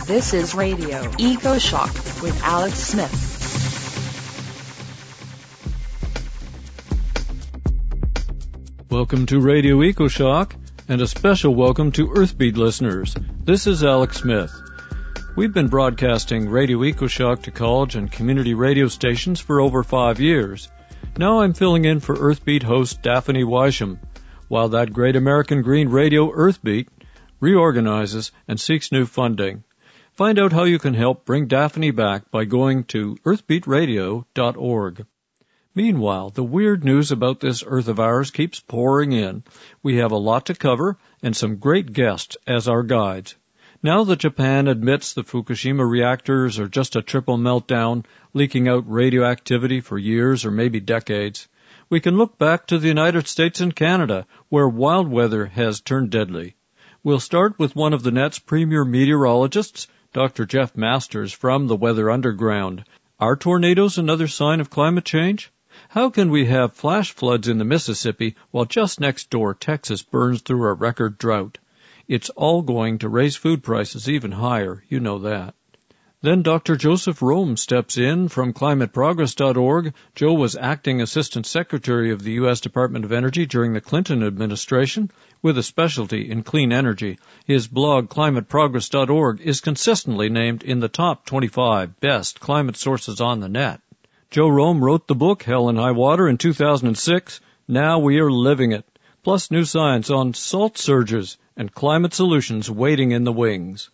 This is Radio Eco Shock with Alex Smith. Welcome to Radio Eco Shock, and a special welcome to Earthbeat listeners. This is Alex Smith. We've been broadcasting Radio Eco Shock to college and community radio stations for over 5 years. Now I'm filling in for Earthbeat host Daphne Weisham, while that great American Green radio Earthbeat reorganizes and seeks new funding. Find out how you can help bring Daphne back by going to earthbeatradio.org. Meanwhile, the weird news about this Earth of ours keeps pouring in. We have a lot to cover and some great guests as our guides. Now that Japan admits the Fukushima reactors are just a triple meltdown, leaking out radioactivity for years or maybe decades, we can look back to the United States and Canada, where wild weather has turned deadly. We'll start with one of the net's premier meteorologists, Dr. Jeff Masters from the Weather Underground. Are tornadoes another sign of climate change? How can we have flash floods in the Mississippi while just next door Texas burns through a record drought? It's all going to raise food prices even higher, you know that. Then Dr. Joseph Rome steps in from climateprogress.org. Joe was acting Assistant Secretary of the U.S. Department of Energy during the Clinton administration with a specialty in clean energy. His blog, climateprogress.org, is consistently named in the top 25 best climate sources on the net. Joe Rome wrote the book, Hell and High Water, in 2006. Now we are living it. Plus new science on salt surges and climate solutions waiting in the wings.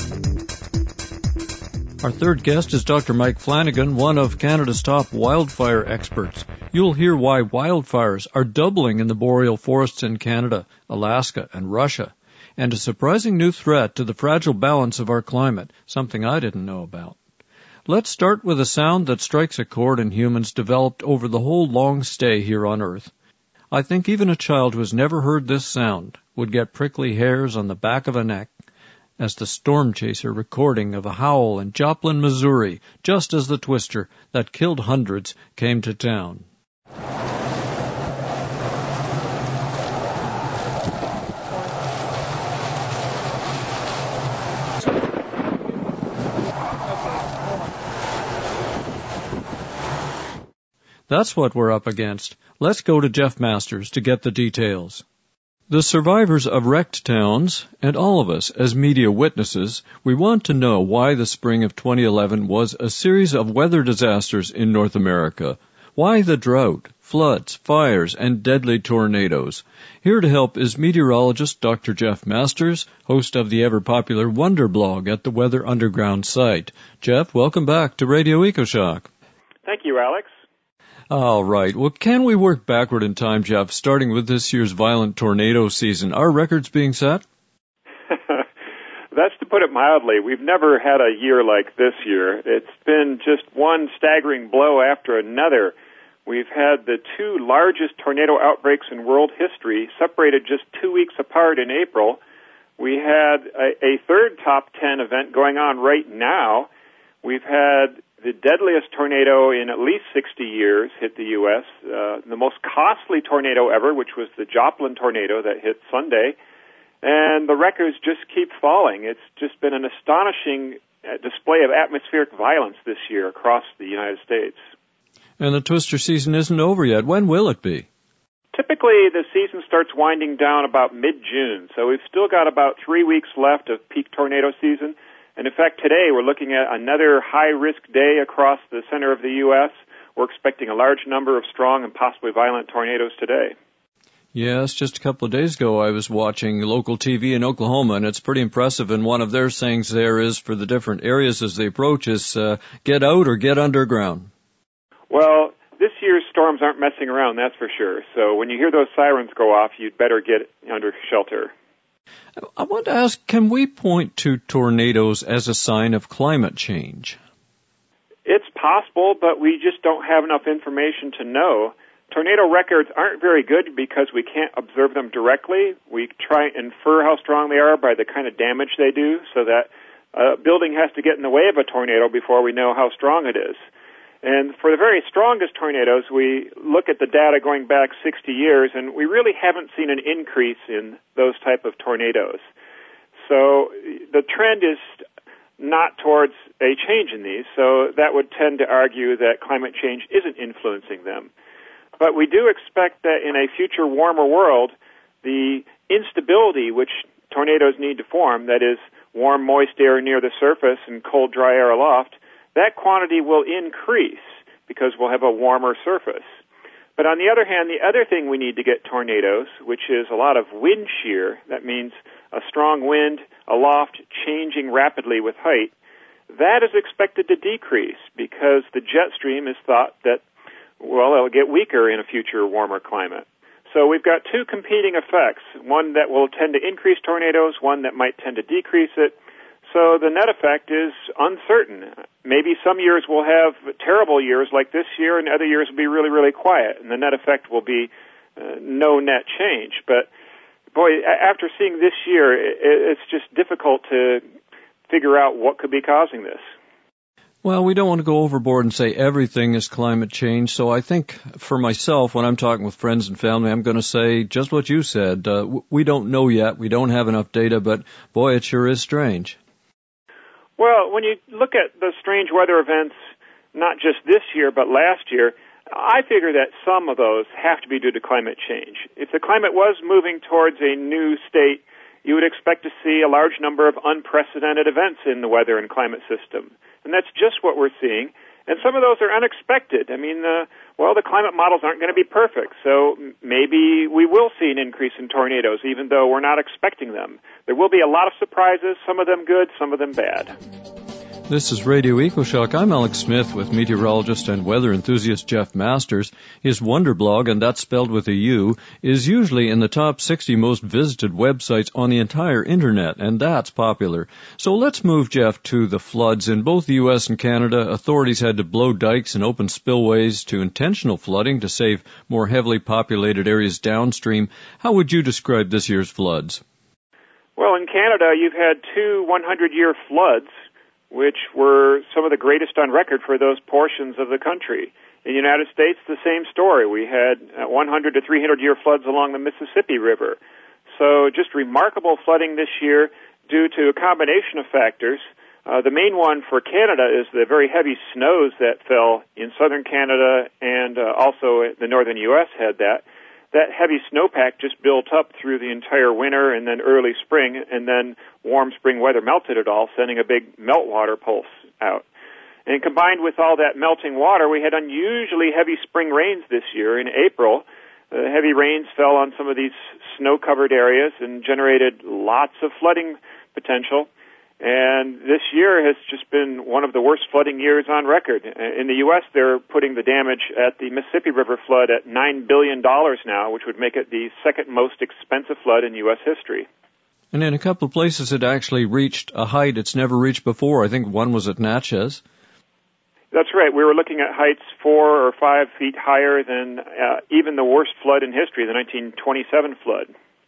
Our third guest is Dr. Mike Flanagan, one of Canada's top wildfire experts. You'll hear why wildfires are doubling in the boreal forests in Canada, Alaska, and Russia, and a surprising new threat to the fragile balance of our climate, something I didn't know about. Let's start with a sound that strikes a chord in humans developed over the whole long stay here on Earth. I think even a child who has never heard this sound would get prickly hairs on the back of a neck as the Storm Chaser recording of a howl in Joplin, Missouri, just as the twister that killed hundreds came to town. That's what we're up against. Let's go to Jeff Masters to get the details. The survivors of wrecked towns, and all of us as media witnesses, we want to know why the spring of 2011 was a series of weather disasters in North America. Why the drought, floods, fires, and deadly tornadoes? Here to help is meteorologist Dr. Jeff Masters, host of the ever-popular Wonder blog at the Weather Underground site. Jeff, welcome back to Radio EcoShock. Thank you, Alex. All right. Well, can we work backward in time, Jeff, starting with this year's violent tornado season? Are records being set? That's to put it mildly. We've never had a year like this year. It's been just one staggering blow after another. We've had the two largest tornado outbreaks in world history, separated just 2 weeks apart in April. We had a third top 10 event going on right now. We've had the deadliest tornado in at least 60 years hit the U.S., the most costly tornado ever, which was the Joplin tornado that hit Sunday, and the records just keep falling. It's just been an astonishing display of atmospheric violence this year across the United States. And the twister season isn't over yet. When will it be? Typically, the season starts winding down about mid-June, so we've still got about 3 weeks left of peak tornado season. And in fact, today we're looking at another high-risk day across the center of the U.S. We're expecting a large number of strong and possibly violent tornadoes today. Yes, just a couple of days ago I was watching local TV in Oklahoma, and it's pretty impressive. And one of their sayings there is for the different areas as they approach is get out or get underground. Well, this year's storms aren't messing around, that's for sure. So when you hear those sirens go off, you'd better get under shelter. I want to ask, can we point to tornadoes as a sign of climate change? It's possible, but we just don't have enough information to know. Tornado records aren't very good because we can't observe them directly. We try and infer how strong they are by the kind of damage they do, so that a building has to get in the way of a tornado before we know how strong it is. And for the very strongest tornadoes, we look at the data going back 60 years, and we really haven't seen an increase in those type of tornadoes. So the trend is not towards a change in these, so that would tend to argue that climate change isn't influencing them. But we do expect that in a future warmer world, the instability which tornadoes need to form, that is, warm, moist air near the surface and cold, dry air aloft, that quantity will increase because we'll have a warmer surface. But on the other hand, the other thing we need to get tornadoes, which is a lot of wind shear, that means a strong wind aloft changing rapidly with height, that is expected to decrease because the jet stream is thought that, well, it'll get weaker in a future warmer climate. So we've got two competing effects, one that will tend to increase tornadoes, one that might tend to decrease it. So the net effect is uncertain. Maybe some years we'll have terrible years like this year, and other years will be really, really quiet, and the net effect will be no net change. But, boy, after seeing this year, it's just difficult to figure out what could be causing this. Well, we don't want to go overboard and say everything is climate change, so I think for myself, when I'm talking with friends and family, I'm going to say just what you said. We don't know yet. We don't have enough data, but, boy, it sure is strange. Well, when you look at the strange weather events, not just this year, but last year, I figure that some of those have to be due to climate change. If the climate was moving towards a new state, you would expect to see a large number of unprecedented events in the weather and climate system. And that's just what we're seeing. And some of those are unexpected. I mean, the climate models aren't going to be perfect, so maybe we will see an increase in tornadoes, even though we're not expecting them. There will be a lot of surprises, some of them good, some of them bad. This is Radio EcoShock. I'm Alex Smith with meteorologist and weather enthusiast Jeff Masters. His Wonder blog, and that's spelled with a U, is usually in the top 60 most visited websites on the entire Internet, and that's popular. So let's move, Jeff, to the floods. In both the U.S. and Canada, authorities had to blow dikes and open spillways to intentional flooding to save more heavily populated areas downstream. How would you describe this year's floods? Well, in Canada, you've had two 100-year floods, which were some of the greatest on record for those portions of the country. In the United States, the same story. We had 100 to 300-year floods along the Mississippi River. So just remarkable flooding this year due to a combination of factors. The main one for Canada is the very heavy snows that fell in southern Canada, and also the northern U.S. had that. That heavy snowpack just built up through the entire winter and then early spring, and then warm spring weather melted it all, sending a big meltwater pulse out. And combined with all that melting water, we had unusually heavy spring rains this year in April. Heavy rains fell on some of these snow-covered areas and generated lots of flooding potential. And this year has just been one of the worst flooding years on record. In the U.S., they're putting the damage at the Mississippi River flood at $9 billion now, which would make it the second most expensive flood in U.S. history. And in a couple of places, it actually reached a height it's never reached before. I think one was at Natchez. That's right. We were looking at heights 4 or 5 feet higher than even the worst flood in history, the 1927 flood.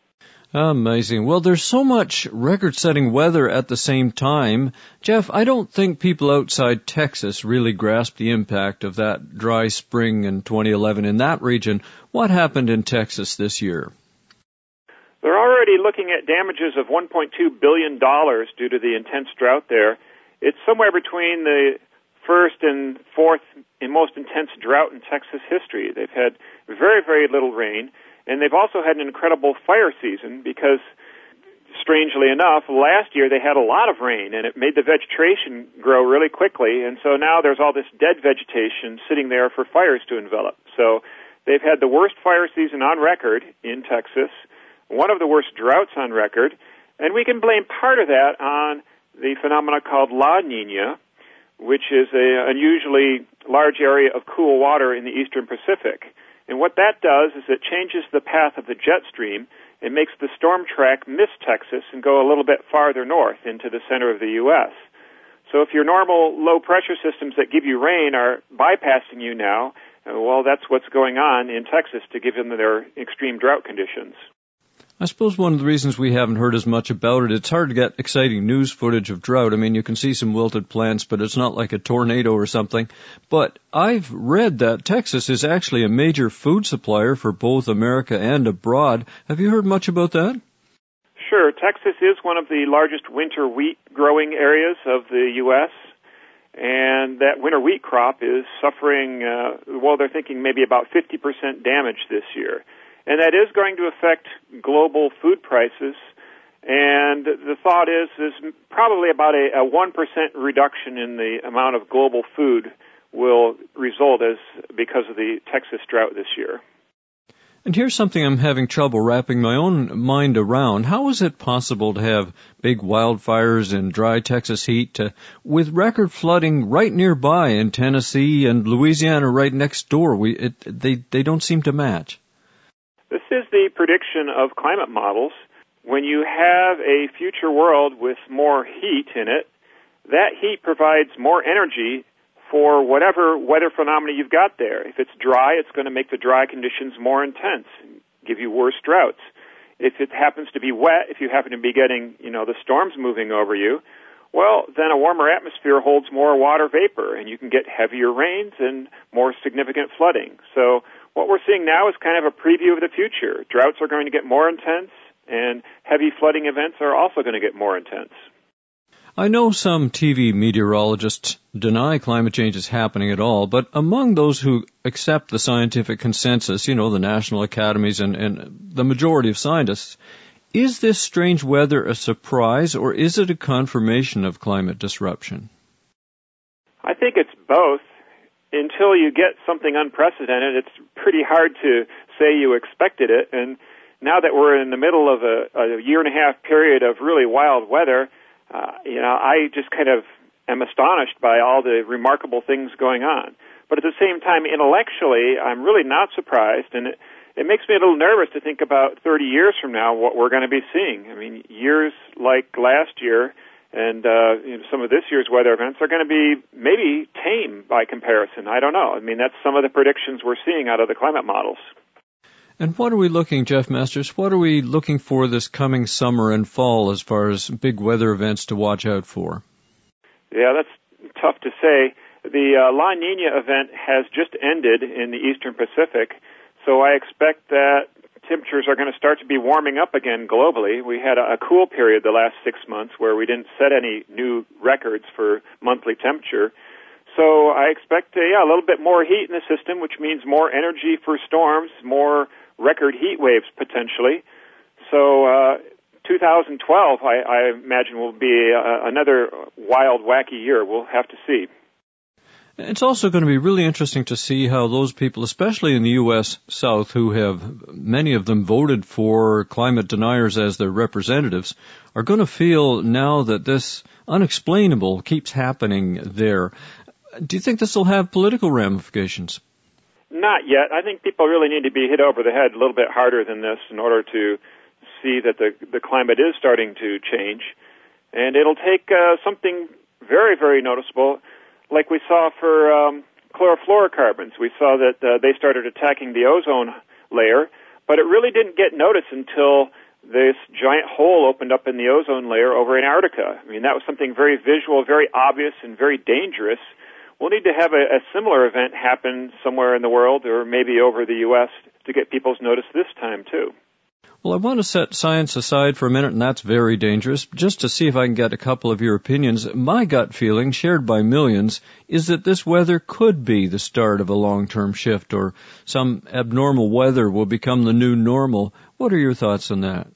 Amazing. Well, there's so much record-setting weather at the same time. Jeff, I don't think people outside Texas really grasp the impact of that dry spring in 2011 in that region. What happened in Texas this year? They're already looking at damages of $1.2 billion due to the intense drought there. It's somewhere between the first and fourth and most intense drought in Texas history. They've had very, very little rain. And they've also had an incredible fire season because, strangely enough, last year they had a lot of rain, and it made the vegetation grow really quickly. And so now there's all this dead vegetation sitting there for fires to envelop. So they've had the worst fire season on record in Texas, one of the worst droughts on record, and we can blame part of that on the phenomena called La Nina, which is an unusually large area of cool water in the eastern Pacific. And what that does is it changes the path of the jet stream. It makes the storm track miss Texas and go a little bit farther north into the center of the U.S. So if your normal low-pressure systems that give you rain are bypassing you now, well, that's what's going on in Texas to give them their extreme drought conditions. I suppose one of the reasons we haven't heard as much about it, it's hard to get exciting news footage of drought. I mean, you can see some wilted plants, but it's not like a tornado or something. But I've read that Texas is actually a major food supplier for both America and abroad. Have you heard much about that? Sure. Texas is one of the largest winter wheat growing areas of the U.S., and that winter wheat crop is suffering, they're thinking maybe about 50% damage this year. And that is going to affect global food prices. And the thought is probably about a 1% reduction in the amount of global food will result because of the Texas drought this year. And here's something I'm having trouble wrapping my own mind around. How is it possible to have big wildfires and dry Texas heat with record flooding right nearby in Tennessee and Louisiana right next door? They don't seem to match. This is the prediction of climate models. When you have a future world with more heat in it, that heat provides more energy for whatever weather phenomena you've got there. If it's dry, it's going to make the dry conditions more intense and give you worse droughts. If it happens to be wet, if you happen to be getting, the storms moving over you, well, then a warmer atmosphere holds more water vapor, and you can get heavier rains and more significant flooding. So what we're seeing now is kind of a preview of the future. Droughts are going to get more intense, and heavy flooding events are also going to get more intense. I know some TV meteorologists deny climate change is happening at all, but among those who accept the scientific consensus, the national academies and the majority of scientists, is this strange weather a surprise or is it a confirmation of climate disruption? I think it's both. Until you get something unprecedented, it's pretty hard to say you expected it. And now that we're in the middle of a year-and-a-half period of really wild weather, I just kind of am astonished by all the remarkable things going on. But at the same time, intellectually, I'm really not surprised, and it makes me a little nervous to think about 30 years from now what we're going to be seeing. I mean, years like last year and some of this year's weather events are going to be maybe tame by comparison. I don't know. I mean, that's some of the predictions we're seeing out of the climate models. And what are we looking, Jeff Masters, what are we looking for this coming summer and fall as far as big weather events to watch out for? Yeah, that's tough to say. The La Nina event has just ended in the eastern Pacific, so I expect that temperatures are going to start to be warming up again globally. We had a cool period the last 6 months where we didn't set any new records for monthly temperature. So I expect a little bit more heat in the system, which means more energy for storms, more record heat waves potentially. So 2012, I imagine, will be another wild, wacky year. We'll have to see. It's also going to be really interesting to see how those people, especially in the U.S. South, who have, many of them voted for climate deniers as their representatives, are going to feel now that this unexplainable keeps happening there. Do you think this will have political ramifications? Not yet. I think people really need to be hit over the head a little bit harder than this in order to see that the climate is starting to change. And it'll take something very, very noticeable, like we saw for chlorofluorocarbons. We saw that they started attacking the ozone layer, but it really didn't get noticed until this giant hole opened up in the ozone layer over Antarctica. I mean, that was something very visual, very obvious, and very dangerous. We'll need to have a similar event happen somewhere in the world or maybe over the U.S. to get people's notice this time, too. Well, I want to set science aside for a minute, and that's very dangerous, just to see if I can get a couple of your opinions. My gut feeling, shared by millions, is that this weather could be the start of a long-term shift, or some abnormal weather will become the new normal. What are your thoughts on that?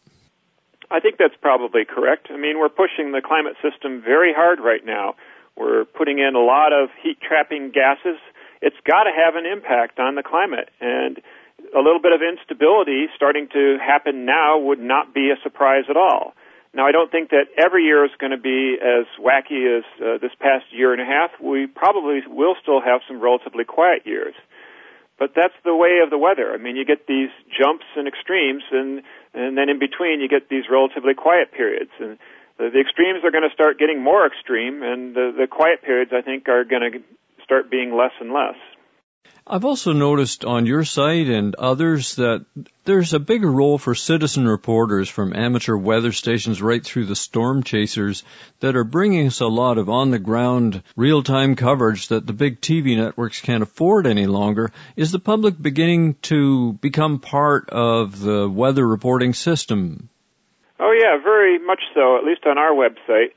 I think that's probably correct. I mean, we're pushing the climate system very hard right now. We're putting in a lot of heat-trapping gases. It's got to have an impact on the climate, and a little bit of instability starting to happen now would not be a surprise at all. Now, I don't think that every year is going to be as wacky as this past year and a half. We probably will still have some relatively quiet years. But that's the way of the weather. I mean, you get these jumps and extremes, and then in between you get these relatively quiet periods. And the extremes are going to start getting more extreme, and the quiet periods, I think, are going to start being less and less. I've also noticed on your site and others that there's a bigger role for citizen reporters from amateur weather stations right through the storm chasers that are bringing us a lot of on-the-ground, real-time coverage that the big TV networks can't afford any longer. Is the public beginning to become part of the weather reporting system? Oh, yeah, very much so, at least on our website.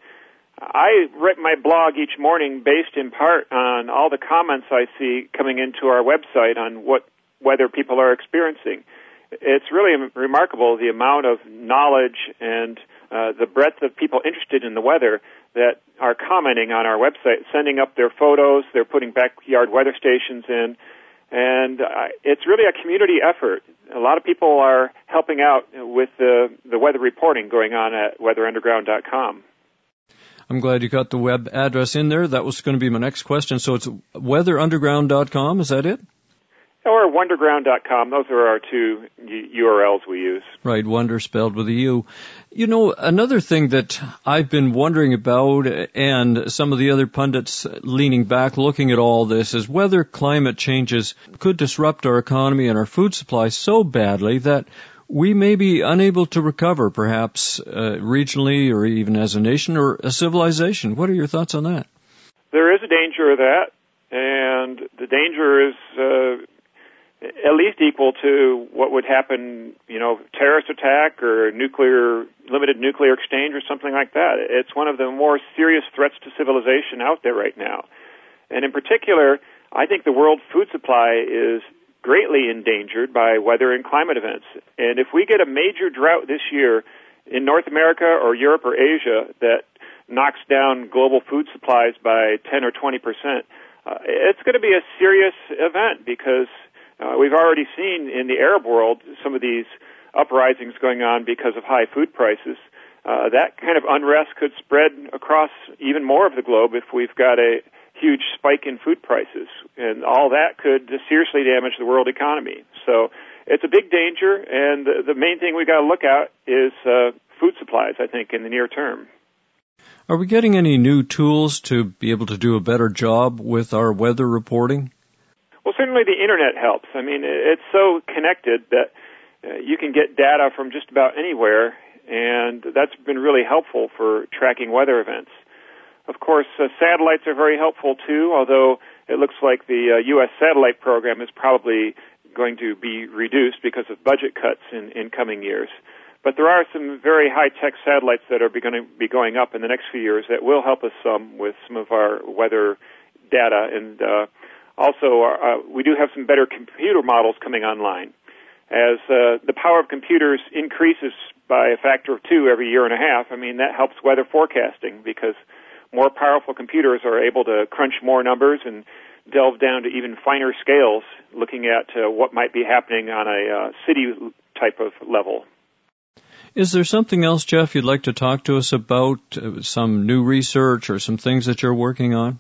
I write my blog each morning based in part on all the comments I see coming into our website on what weather people are experiencing. It's really remarkable the amount of knowledge and the breadth of people interested in the weather that are commenting on our website, sending up their photos, they're putting backyard weather stations in, and it's really a community effort. A lot of people are helping out with the weather reporting going on at weatherunderground.com. I'm glad you got the web address in there. That was going to be my next question. So it's weatherunderground.com, is that it? Or wonderground.com. Those are our two URLs we use. Right, wonder spelled with a U. You know, another thing that I've been wondering about, and some of the other pundits leaning back looking at all this, is whether climate changes could disrupt our economy and our food supply so badly that we may be unable to recover, perhaps regionally or even as a nation or a civilization. What are your thoughts on that? There is a danger of that, and the danger is at least equal to what would happen, terrorist attack or limited nuclear exchange or something like that. It's one of the more serious threats to civilization out there right now. And in particular, I think the world food supply is greatly endangered by weather and climate events. And if we get a major drought this year in North America or Europe or Asia that knocks down global food supplies by 10 or 20%, it's going to be a serious event because we've already seen in the Arab world some of these uprisings going on because of high food prices. That kind of unrest could spread across even more of the globe if we've got a huge spike in food prices, and all that could seriously damage the world economy. So it's a big danger, and the main thing we've got to look at is food supplies, I think, in the near term. Are we getting any new tools to be able to do a better job with our weather reporting? Well, certainly the Internet helps. I mean, it's so connected that you can get data from just about anywhere, and that's been really helpful for tracking weather events. Of course, satellites are very helpful, too, although it looks like the U.S. satellite program is probably going to be reduced because of budget cuts in coming years. But there are some very high-tech satellites that are going to be going up in the next few years that will help us some with some of our weather data. And also, we do have some better computer models coming online. As the power of computers increases by a factor of 2 every year and a half, I mean, that helps weather forecasting because more powerful computers are able to crunch more numbers and delve down to even finer scales, looking at what might be happening on a city type of level. Is there something else, Jeff, you'd like to talk to us about, some new research or some things that you're working on?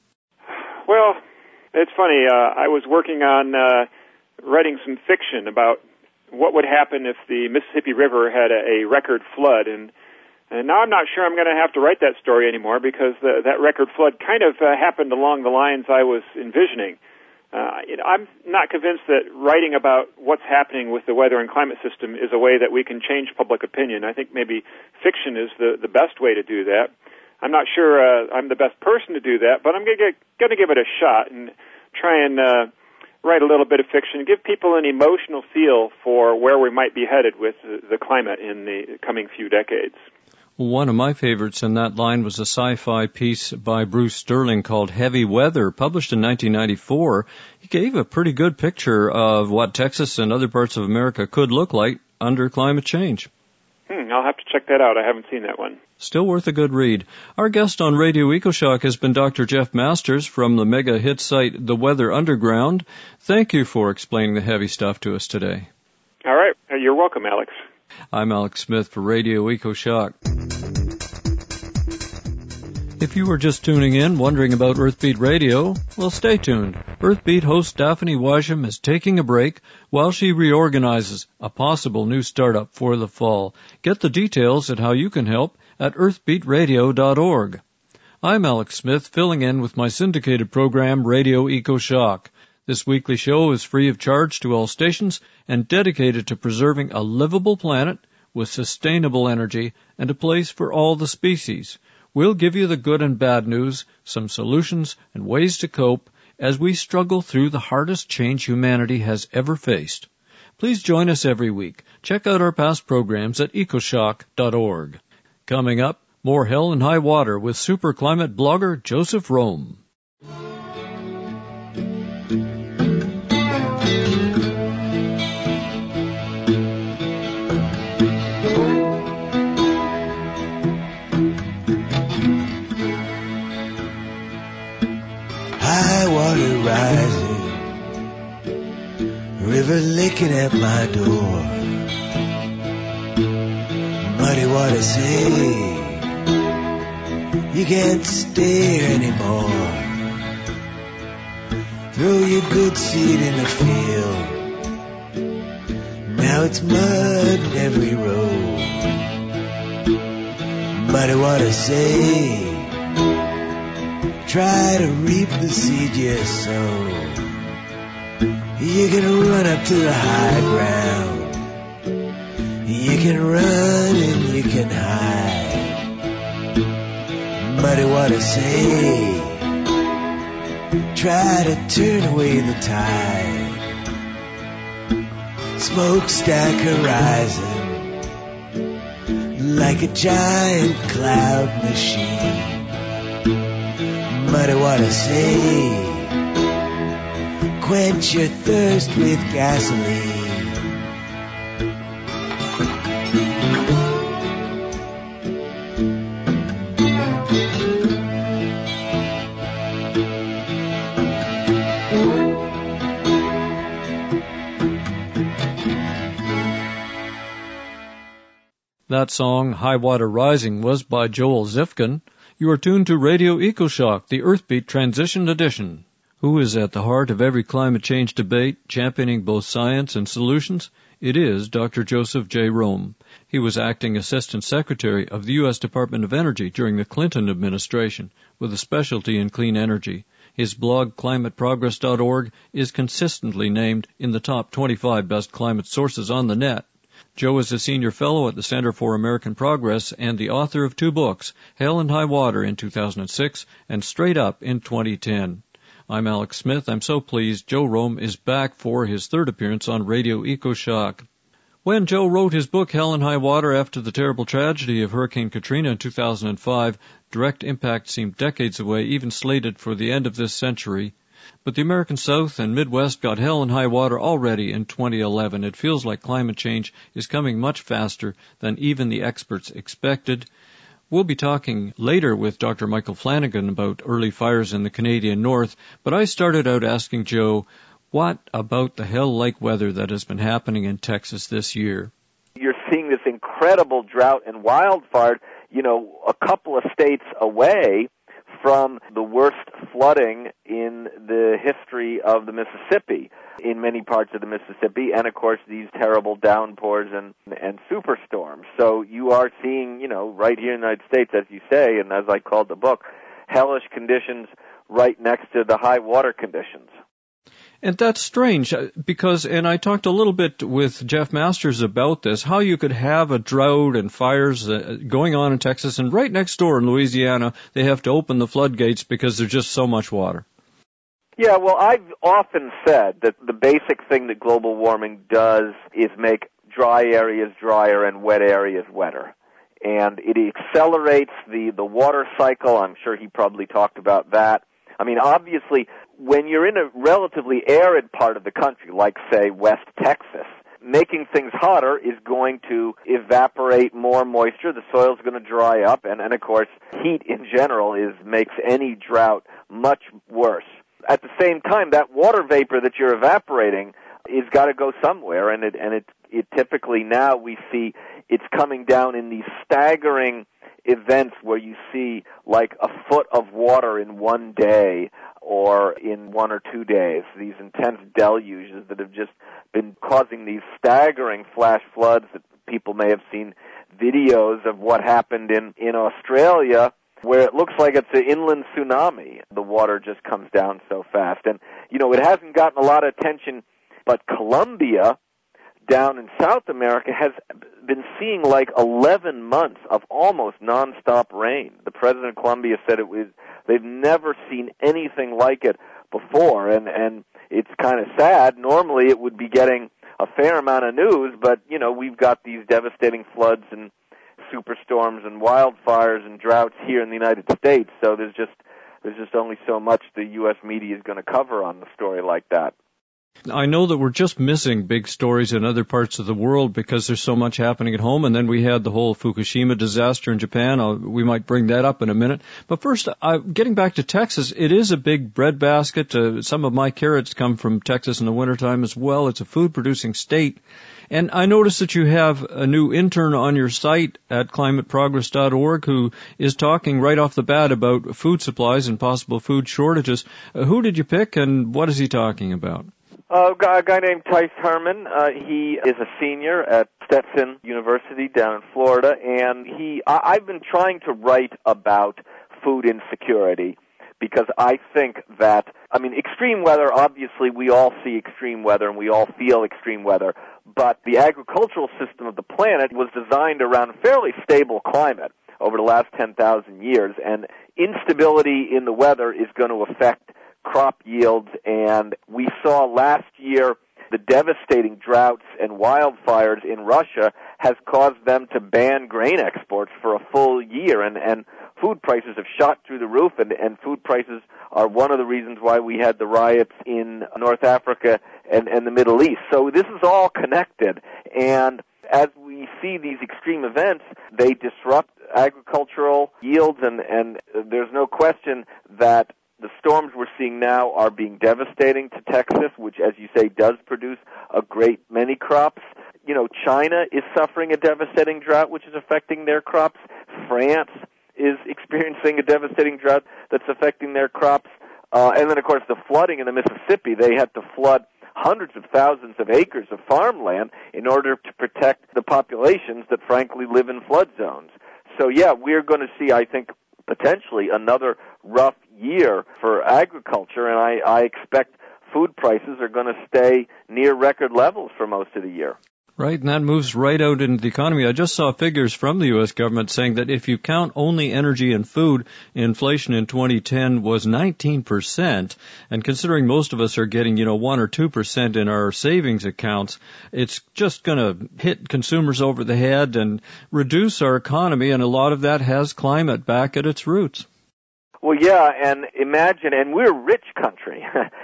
Well, it's funny. I was working on writing some fiction about what would happen if the Mississippi River had a record flood, and now I'm not sure I'm going to have to write that story anymore because that record flood kind of happened along the lines I was envisioning. I'm not convinced that writing about what's happening with the weather and climate system is a way that we can change public opinion. I think maybe fiction is the best way to do that. I'm not sure I'm the best person to do that, but I'm going to give it a shot and try and write a little bit of fiction, give people an emotional feel for where we might be headed with the climate in the coming few decades. One of my favorites in that line was a sci-fi piece by Bruce Sterling called Heavy Weather, published in 1994. He gave a pretty good picture of what Texas and other parts of America could look like under climate change. I'll have to check that out. I haven't seen that one. Still worth a good read. Our guest on Radio EcoShock has been Dr. Jeff Masters from the mega hit site The Weather Underground. Thank you for explaining the heavy stuff to us today. All right. You're welcome, Alex. I'm Alex Smith for Radio EcoShock. If you were just tuning in, wondering about Earthbeat Radio, well, stay tuned. Earthbeat host Daphne Washam is taking a break while she reorganizes a possible new startup for the fall. Get the details at how you can help at earthbeatradio.org. I'm Alex Smith, filling in with my syndicated program, Radio EcoShock. This weekly show is free of charge to all stations and dedicated to preserving a livable planet with sustainable energy and a place for all the species. We'll give you the good and bad news, some solutions, and ways to cope as we struggle through the hardest change humanity has ever faced. Please join us every week. Check out our past programs at ecoshock.org. Coming up, more Hell and High Water with super climate blogger Joseph Rome. High water rising, river licking at my door. Muddy water say, you can't stay here anymore. Throw your good seed in the field, now it's mud in every road. Muddy water say, try to reap the seed you sowed. You can run up to the high ground. You can run and you can hide. Muddy water say, try to turn away the tide. Smokestack horizon, like a giant cloud machine. Muddy water say, quench your thirst with gasoline. That song, High Water Rising, was by Joel Zifkin. You are tuned to Radio EcoShock, the Earthbeat Transition Edition. Who is at the heart of every climate change debate, championing both science and solutions? It is Dr. Joseph J. Rome. He was acting Assistant Secretary of the U.S. Department of Energy during the Clinton administration, with a specialty in clean energy. His blog, climateprogress.org, is consistently named in the top 25 best climate sources on the net. Joe is a senior fellow at the Center for American Progress and the author of 2 books, Hell and High Water in 2006 and Straight Up in 2010. I'm Alex Smith. I'm so pleased Joe Rome is back for his 3rd appearance on Radio EcoShock. When Joe wrote his book, Hell and High Water, after the terrible tragedy of Hurricane Katrina in 2005, direct impact seemed decades away, even slated for the end of this century. But the American South and Midwest got hell and high water already in 2011. It feels like climate change is coming much faster than even the experts expected. We'll be talking later with Dr. Michael Flanagan about early fires in the Canadian North, but I started out asking Joe, what about the hell-like weather that has been happening in Texas this year? You're seeing this incredible drought and wildfire, a couple of states away from the worst flooding in the history of the Mississippi, in many parts of the Mississippi, and of course these terrible downpours and superstorms. So you are seeing, right here in the United States, as you say, and as I called the book, hellish conditions right next to the high water conditions. And that's strange because, and I talked a little bit with Jeff Masters about this, how you could have a drought and fires going on in Texas, and right next door in Louisiana, they have to open the floodgates because there's just so much water. Yeah, well, I've often said that the basic thing that global warming does is make dry areas drier and wet areas wetter. And it accelerates the water cycle. I'm sure he probably talked about that. I mean, obviously, when you're in a relatively arid part of the country, like, say, West Texas, making things hotter is going to evaporate more moisture. The soil's going to dry up, and of course, heat in general makes any drought much worse. At the same time, that water vapor that you're evaporating is got to go somewhere, and it typically now we see it's coming down in these staggering events where you see like a foot of water in one day or in 1 or 2 days, these intense deluges that have just been causing these staggering flash floods that people may have seen videos of what happened in Australia, where it looks like it's an inland tsunami. The water just comes down so fast. And, it hasn't gotten a lot of attention, but Colombia down in South America has been seeing like 11 months of almost nonstop rain. The president of Colombia said they've never seen anything like it before, and it's kind of sad. Normally it would be getting a fair amount of news, but, we've got these devastating floods and superstorms and wildfires and droughts here in the United States, so there's just only so much the U.S. media is going to cover on a story like that. I know that we're just missing big stories in other parts of the world because there's so much happening at home, and then we had the whole Fukushima disaster in Japan. We might bring that up in a minute. But first, getting back to Texas, it is a big breadbasket. Some of my carrots come from Texas in the wintertime as well. It's a food-producing state. And I noticed that you have a new intern on your site at climateprogress.org who is talking right off the bat about food supplies and possible food shortages. Who did you pick, and what is he talking about? A guy named Tice Herman. He is a senior at Stetson University down in Florida, and I've been trying to write about food insecurity because I think that, extreme weather, obviously we all see extreme weather and we all feel extreme weather, but the agricultural system of the planet was designed around a fairly stable climate over the last 10,000 years, and instability in the weather is going to affect crop yields, and we saw last year the devastating droughts and wildfires in Russia has caused them to ban grain exports for a full year, and food prices have shot through the roof, and food prices are one of the reasons why we had the riots in North Africa and the Middle East. So this is all connected, and as we see these extreme events, they disrupt agricultural yields, and there's no question that the storms we're seeing now are being devastating to Texas, which, as you say, does produce a great many crops. China is suffering a devastating drought, which is affecting their crops. France is experiencing a devastating drought that's affecting their crops. And then, of course, the flooding in the Mississippi. They had to flood hundreds of thousands of acres of farmland in order to protect the populations that, frankly, live in flood zones. So, yeah, we're going to see, I think, potentially another rough year for agriculture, and I expect food prices are going to stay near record levels for most of the year. Right, and that moves right out into the economy. I just saw figures from the U.S. government saying that if you count only energy and food, inflation in 2010 was 19%, and considering most of us are getting, 1 or 2% in our savings accounts, it's just going to hit consumers over the head and reduce our economy, and a lot of that has climate back at its roots. Well, yeah, and imagine, and we're a rich country.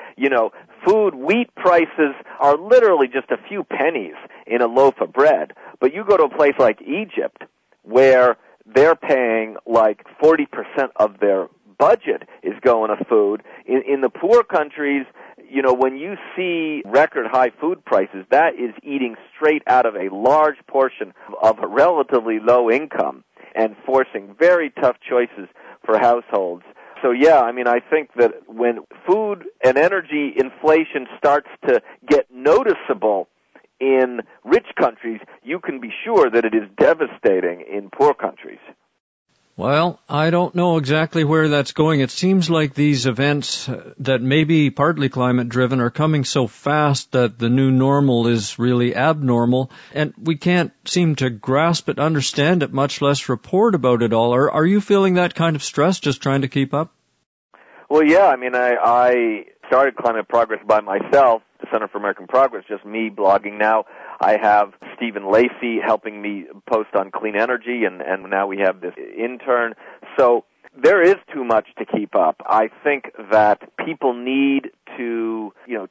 Wheat prices are literally just a few pennies in a loaf of bread. But you go to a place like Egypt where they're paying like 40% of their budget is going to food. In the poor countries, when you see record high food prices, that is eating straight out of a large portion of a relatively low income and forcing very tough choices for households. So, yeah, I think that when food and energy inflation starts to get noticeable in rich countries, you can be sure that it is devastating in poor countries. Well, I don't know exactly where that's going. It seems like these events that may be partly climate-driven are coming so fast that the new normal is really abnormal, and we can't seem to grasp it, understand it, much less report about it all. Are you feeling that kind of stress, just trying to keep up? Well, yeah, I started Climate Progress by myself, the Center for American Progress, just me blogging. Now I have Stephen Lacey helping me post on clean energy, and now we have this intern. So there is too much to keep up. I think that people need to,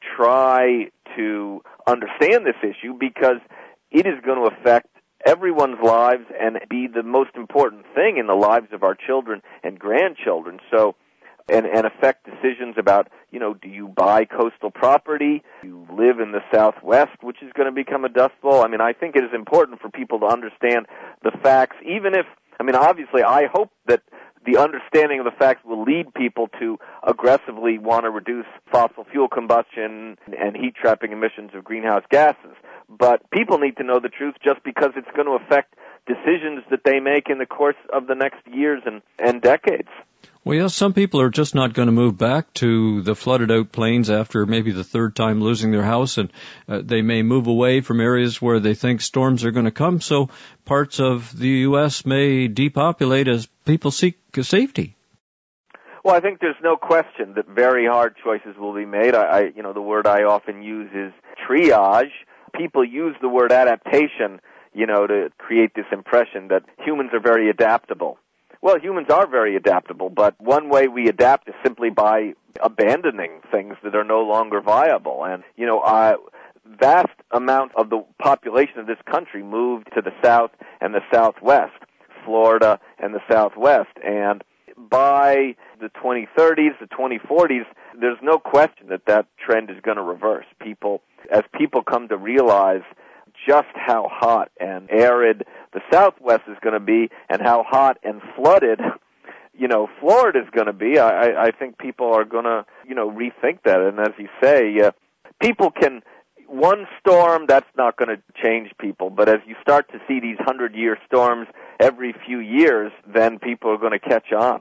try to understand this issue because it is going to affect everyone's lives and be the most important thing in the lives of our children and grandchildren. So, and affect decisions about, do you buy coastal property? Do you live in the Southwest, which is going to become a dust bowl? I think it is important for people to understand the facts, even if, obviously I hope that the understanding of the facts will lead people to aggressively want to reduce fossil fuel combustion and heat trapping emissions of greenhouse gases. But people need to know the truth just because it's going to affect decisions that they make in the course of the next years and decades. Well, yes, some people are just not going to move back to the flooded-out plains after maybe the third time losing their house, and they may move away from areas where they think storms are going to come, so parts of the U.S. may depopulate as people seek safety. Well, I think there's no question that very hard choices will be made. The word I often use is triage. people use the word adaptation, to create this impression that humans are very adaptable. Well, humans are very adaptable, but one way we adapt is simply by abandoning things that are no longer viable. And, vast amounts of the population of this country moved to the South and the Southwest, Florida and the Southwest. And by the 2030s, the 2040s, there's no question that trend is going to reverse. As people come to realize just how hot and arid the Southwest is going to be and how hot and flooded, Florida is going to be, I think people are going to, rethink that. And as you say, people can, one storm, that's not going to change people. But as you start to see these 100-year storms every few years, then people are going to catch on.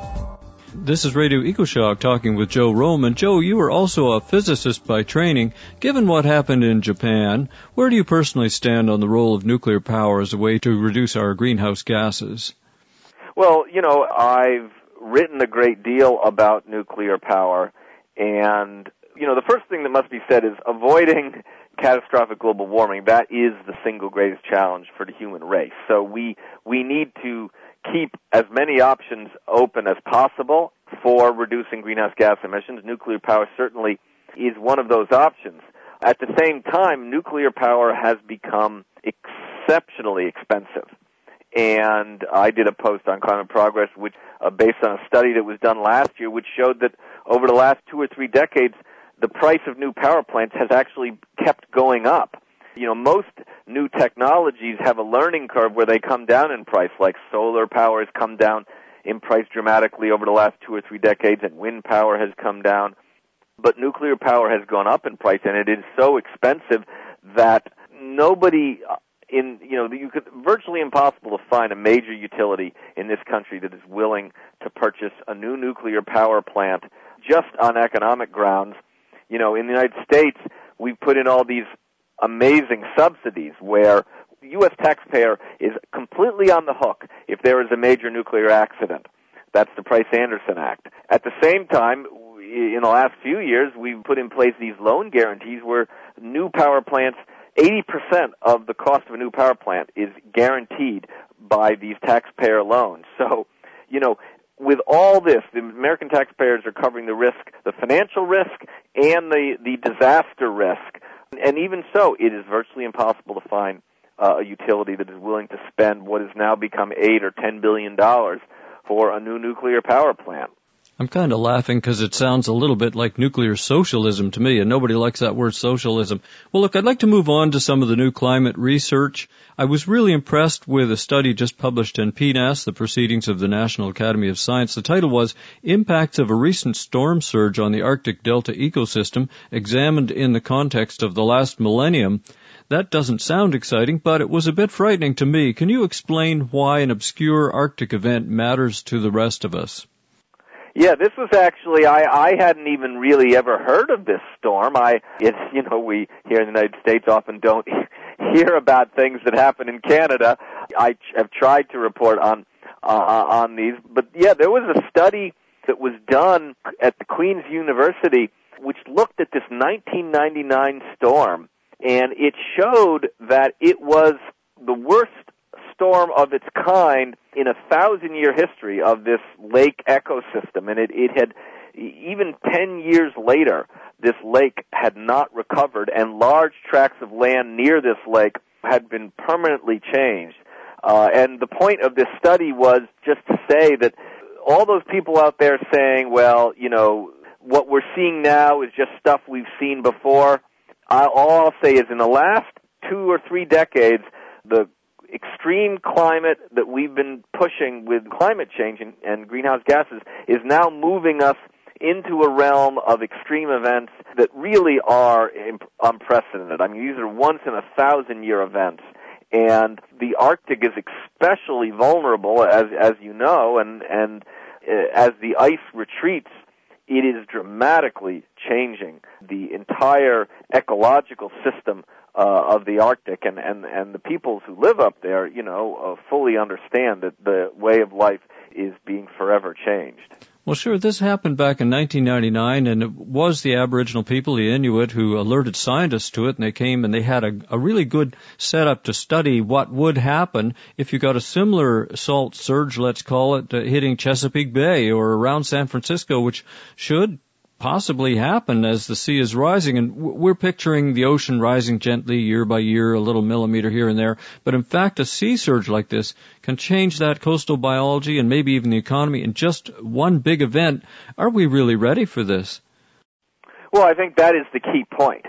This is Radio EcoShock talking with Joe Romm. And Joe, you are also a physicist by training. Given what happened in Japan, where do you personally stand on the role of nuclear power as a way to reduce our greenhouse gases? Well, I've written a great deal about nuclear power, and, the first thing that must be said is avoiding catastrophic global warming. That is the single greatest challenge for the human race. So we need to keep as many options open as possible for reducing greenhouse gas emissions. Nuclear power certainly is one of those options. At the same time, nuclear power has become exceptionally expensive. And I did a post on Climate Progress, which based on a study that was done last year, which showed that over the last 2 or 3 decades, the price of new power plants has actually kept going up. Most new technologies have a learning curve where they come down in price, like solar power has come down in price dramatically over the last 2 or 3 decades, and wind power has come down. But nuclear power has gone up in price, and it is so expensive that virtually impossible to find a major utility in this country that is willing to purchase a new nuclear power plant just on economic grounds. In the United States, we've put in all these amazing subsidies where the U.S. taxpayer is completely on the hook if there is a major nuclear accident. That's the Price-Anderson Act. At the same time, in the last few years, we've put in place these loan guarantees where new power plants, 80% of the cost of a new power plant is guaranteed by these taxpayer loans. So, with all this, the American taxpayers are covering the risk, the financial risk, and the disaster risk. And even so, it is virtually impossible to find a utility that is willing to spend what has now become $8 or $10 billion for a new nuclear power plant. I'm kind of laughing because it sounds a little bit like nuclear socialism to me, and nobody likes that word socialism. Well, look, I'd like to move on to some of the new climate research. I was really impressed with a study just published in PNAS, the Proceedings of the National Academy of Science. The title was Impacts of a Recent Storm Surge on the Arctic Delta Ecosystem, Examined in the Context of the Last Millennium. That doesn't sound exciting, but it was a bit frightening to me. Can you explain why an obscure Arctic event matters to the rest of us? Yeah, this was actually, I hadn't even really ever heard of this storm. We here in the United States often don't hear about things that happen in Canada. I have tried to report on these, but yeah, there was a study that was done at the Queen's University which looked at this 1999 storm, and it showed that it was the worst storm of its kind in a 1,000-year history of this lake ecosystem. And it had, even 10 years later, this lake had not recovered, and large tracts of land near this lake had been permanently changed. And the point of this study was just to say that all those people out there saying, well, what we're seeing now is just stuff we've seen before, all I'll say is in the last 2 or 3 decades, the extreme climate that we've been pushing with climate change and greenhouse gases is now moving us into a realm of extreme events that really are unprecedented. I mean, these are once-in-a-1,000-year events, and the Arctic is especially vulnerable, as you know, and as the ice retreats, it is dramatically changing the entire ecological system of the Arctic, and the peoples who live up there, fully understand that the way of life is being forever changed. Well, sure, this happened back in 1999, and it was the Aboriginal people, the Inuit, who alerted scientists to it, and they came and they had a really good setup to study what would happen if you got a similar salt surge, let's call it, hitting Chesapeake Bay or around San Francisco, which should possibly happen as the sea is rising. And we're picturing the ocean rising gently year by year, a little millimeter here and there. But in fact, a sea surge like this can change that coastal biology and maybe even the economy in just one big event. Are we really ready for this? Well, I think that is the key point.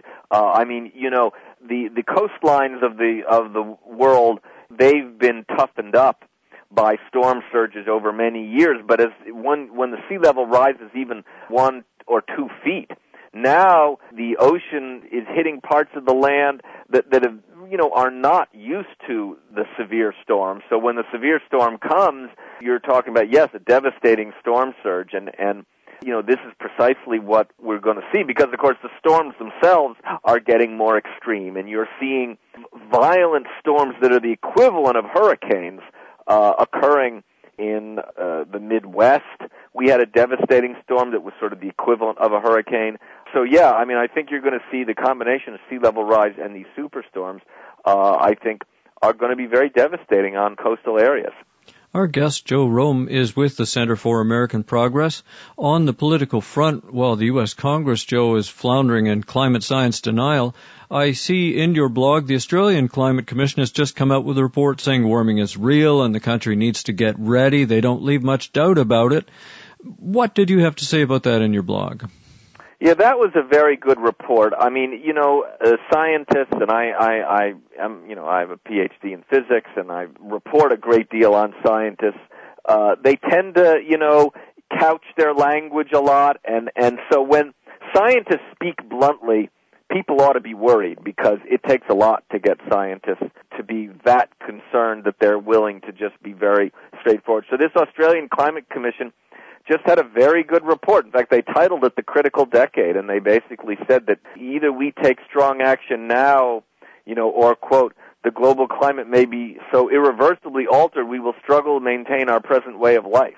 The coastlines of the world, they've been toughened up by storm surges over many years. But when the sea level rises even 1 or 2 feet, now the ocean is hitting parts of the land that have, are not used to the severe storm. So when the severe storm comes, you're talking about, yes, a devastating storm surge, and this is precisely what we're going to see, because of course the storms themselves are getting more extreme, and you're seeing violent storms that are the equivalent of hurricanes occurring in the Midwest. We had a devastating storm that was sort of the equivalent of a hurricane. So yeah, I think you're going to see the combination of sea level rise and these superstorms, I think, are going to be very devastating on coastal areas. Our guest, Joe Romm, is with the Center for American Progress. On the political front, while the U.S. Congress, Joe, is floundering in climate science denial, I see in your blog the Australian Climate Commission has just come out with a report saying warming is real and the country needs to get ready. They don't leave much doubt about it. What did you have to say about that in your blog? Yeah, that was a very good report. Scientists, and I have a PhD in physics, and I report a great deal on scientists. They tend to, couch their language a lot, and so when scientists speak bluntly, people ought to be worried, because it takes a lot to get scientists to be that concerned that they're willing to just be very straightforward. So this Australian Climate Commission just had a very good report. In fact, they titled it The Critical Decade, and they basically said that either we take strong action now, or, quote, the global climate may be so irreversibly altered we will struggle to maintain our present way of life.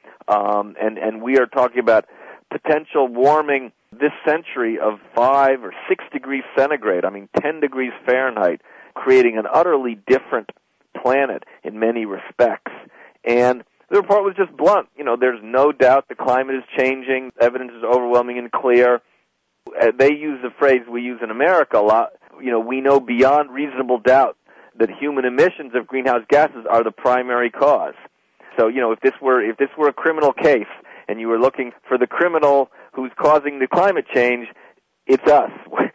And we are talking about potential warming this century of 5 or 6 degrees centigrade, 10 degrees Fahrenheit, creating an utterly different planet in many respects. And the report was just blunt. There's no doubt the climate is changing. Evidence is overwhelming and clear. They use the phrase we use in America a lot. We know beyond reasonable doubt that human emissions of greenhouse gases are the primary cause. So, if this were a criminal case and you were looking for the criminal who's causing the climate change, it's us.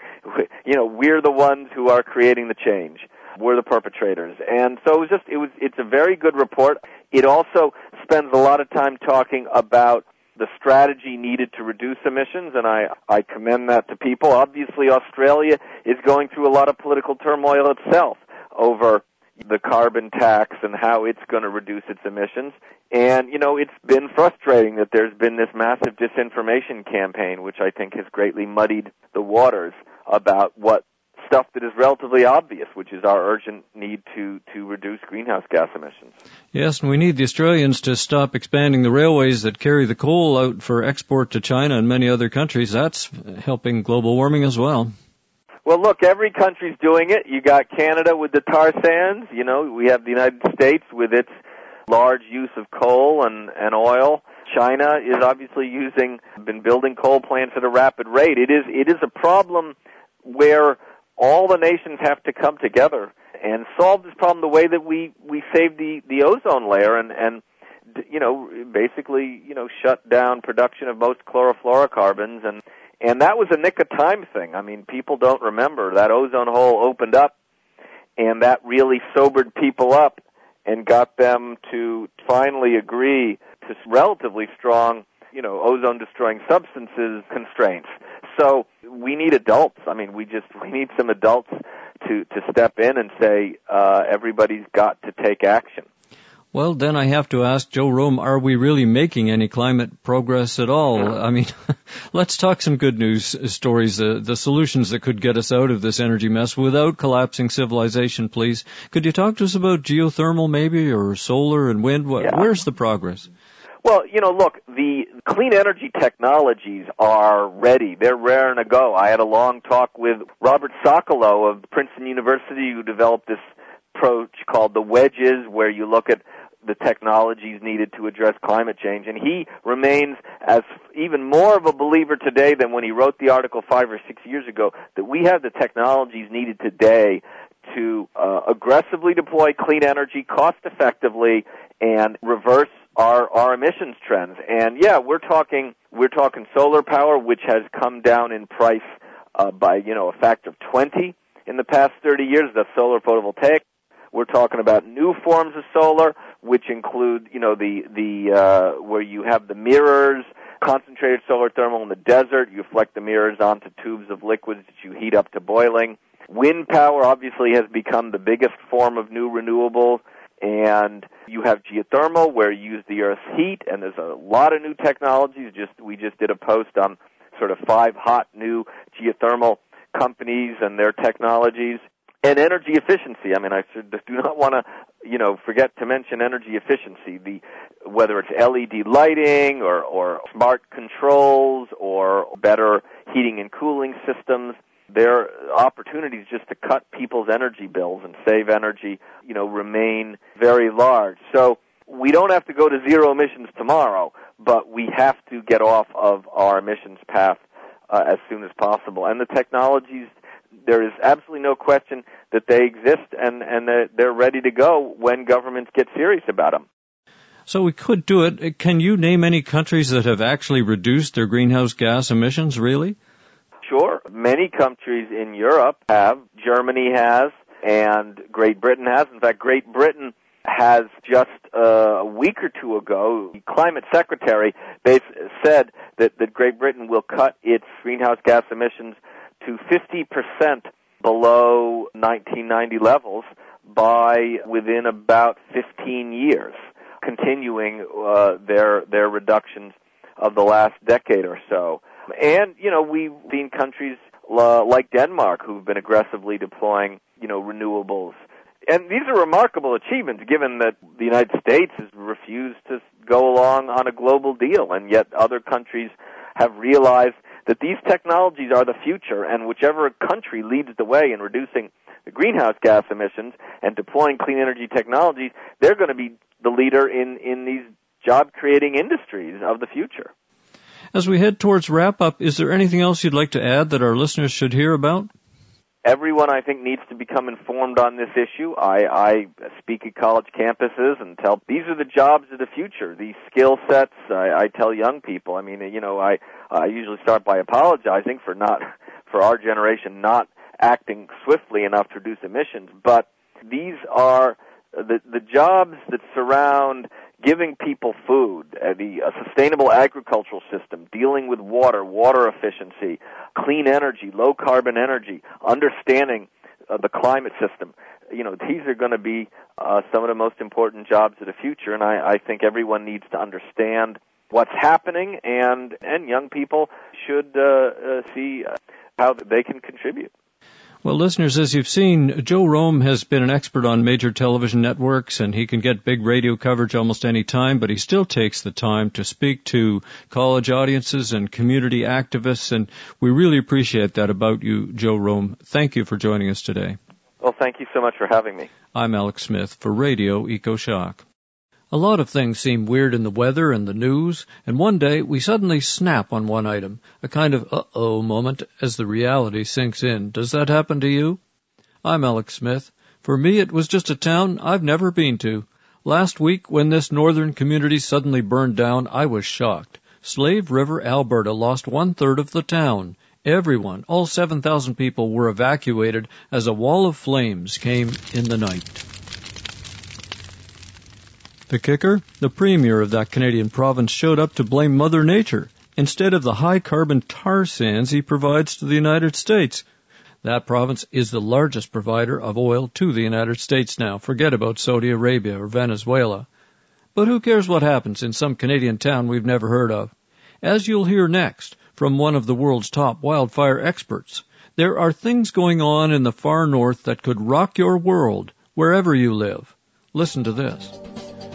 We're the ones who are creating the change. We're the perpetrators. And so it's a very good report. It also spends a lot of time talking about the strategy needed to reduce emissions, and I commend that to people. Obviously, Australia is going through a lot of political turmoil itself over the carbon tax and how it's going to reduce its emissions. And, it's been frustrating that there's been this massive disinformation campaign, which I think has greatly muddied the waters about what stuff that is relatively obvious, which is our urgent need to reduce greenhouse gas emissions. Yes, and we need the Australians to stop expanding the railways that carry the coal out for export to China and many other countries. That's helping global warming as well. Well, look, every country's doing it. You got Canada with the tar sands. We have the United States with its large use of coal and oil. China is obviously been building coal plants at a rapid rate. It is a problem where all the nations have to come together and solve this problem the way that we save the ozone layer and basically shut down production of most chlorofluorocarbons, and that was a nick of time thing. People don't remember that ozone hole opened up, and that really sobered people up and got them to finally agree to relatively strong ozone destroying substances constraints. So we need adults. We need some adults to step in and say, everybody's got to take action. Well, then I have to ask Joe Romm, are we really making any climate progress at all? Let's talk some good news stories, the solutions that could get us out of this energy mess without collapsing civilization, please. Could you talk to us about geothermal maybe, or solar and wind? Where's the progress? Well, look, the clean energy technologies are ready. They're raring to go. I had a long talk with Robert Sokolow of Princeton University, who developed this approach called the wedges, where you look at the technologies needed to address climate change. And he remains as even more of a believer today than when he wrote the article 5 or 6 years ago, that we have the technologies needed today to aggressively deploy clean energy cost effectively and reverse our emissions trends. And yeah, we're talking solar power, which has come down in price by a factor of 20 in the past 30 years. That's solar photovoltaic. We're talking about new forms of solar, which include the where you have the mirrors, concentrated solar thermal in the desert. You reflect the mirrors onto tubes of liquids that you heat up to boiling. Wind power obviously has become the biggest form of new renewable. And you have geothermal, where you use the Earth's heat, and there's a lot of new technologies. We just did a post on sort of 5 hot new geothermal companies and their technologies. And energy efficiency. I mean, I do not want to, forget to mention energy efficiency. Whether it's LED lighting or smart controls or better heating and cooling systems. There are opportunities just to cut people's energy bills and save energy, remain very large. So we don't have to go to zero emissions tomorrow, but we have to get off of our emissions path as soon as possible. And the technologies, there is absolutely no question that they exist and that they're ready to go when governments get serious about them. So we could do it. Can you name any countries that have actually reduced their greenhouse gas emissions, really? Sure. Many countries in Europe have. Germany has, and Great Britain has. In fact, Great Britain has just a week or two ago, the climate secretary said that Great Britain will cut its greenhouse gas emissions to 50% below 1990 levels by within about 15 years, continuing their reductions of the last decade or so. And, we've seen countries like Denmark who've been aggressively deploying, renewables. And these are remarkable achievements given that the United States has refused to go along on a global deal, and yet other countries have realized that these technologies are the future, and whichever country leads the way in reducing the greenhouse gas emissions and deploying clean energy technologies, they're going to be the leader in these job-creating industries of the future. As we head towards wrap-up, is there anything else you'd like to add that our listeners should hear about? Everyone, I think, needs to become informed on this issue. I speak at college campuses and tell these are the jobs of the future, these skill sets. I tell young people. I mean, I usually start by apologizing for our generation not acting swiftly enough to reduce emissions. But these are the jobs that surround giving people food, a sustainable agricultural system, dealing with water efficiency, clean energy, low carbon energy, understanding the climate system. These are going to be some of the most important jobs of the future, and I think everyone needs to understand what's happening, and young people should see how they can contribute. Well, listeners, as you've seen, Joe Romm has been an expert on major television networks, and he can get big radio coverage almost any time, but he still takes the time to speak to college audiences and community activists, and we really appreciate that about you, Joe Romm. Thank you for joining us today. Well, thank you so much for having me. I'm Alex Smith for Radio EcoShock. A lot of things seem weird in the weather and the news, and one day we suddenly snap on one item, a kind of uh-oh moment as the reality sinks in. Does that happen to you? I'm Alex Smith. For me, it was just a town I've never been to. Last week, when this northern community suddenly burned down, I was shocked. Slave River, Alberta lost 1/3 of the town. Everyone, all 7,000 people, were evacuated as a wall of flames came in the night. The kicker? The premier of that Canadian province showed up to blame Mother Nature instead of the high-carbon tar sands he provides to the United States. That province is the largest provider of oil to the United States now. Forget about Saudi Arabia or Venezuela. But who cares what happens in some Canadian town we've never heard of? As you'll hear next from one of the world's top wildfire experts, there are things going on in the far north that could rock your world wherever you live. Listen to this.